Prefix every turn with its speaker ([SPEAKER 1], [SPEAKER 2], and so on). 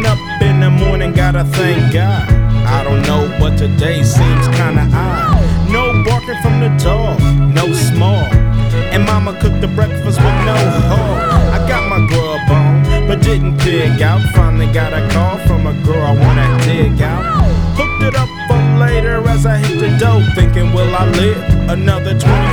[SPEAKER 1] Waking up in the morning, gotta thank God. I don't know, but today seems kinda odd. No barking from the dog, no small. And mama cooked the breakfast with no hog. I got my grub on, but didn't pig out. Finally got a call from a girl I wanna dig out. Hooked it up for later as I hit the dough, thinking will I live another 20